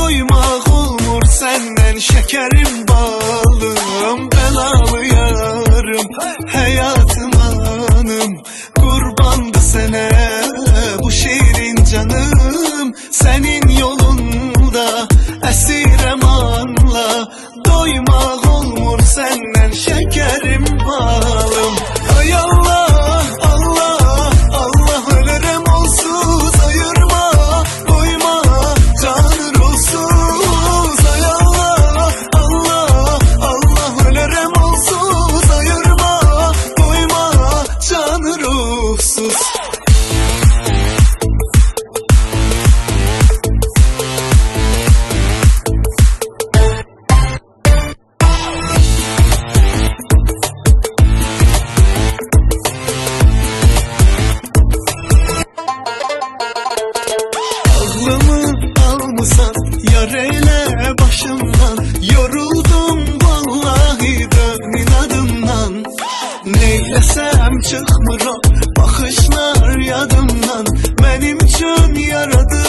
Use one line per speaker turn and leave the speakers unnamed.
Doymaq olmur səndən şəkərim balım, bəlalı yarım, həyatım anım. Qurbandı sənə bu şeirin canım, sənin yolunda əsirəm anla. Doymaq olmur səndən şəkərim balım. Ay Allah, Allah, Allah, ölürəm onsuz ayırma, koyma canı ruhsuz. Ay Allah, Allah, Allah, ölürəm onsuz ayırma, koyma canı ruhsuz. Yar eyle başımdan, yoruldum vallahi dön inadımdan. Neylesem çıkmır o bakışlar yadımdan, benim için yaradı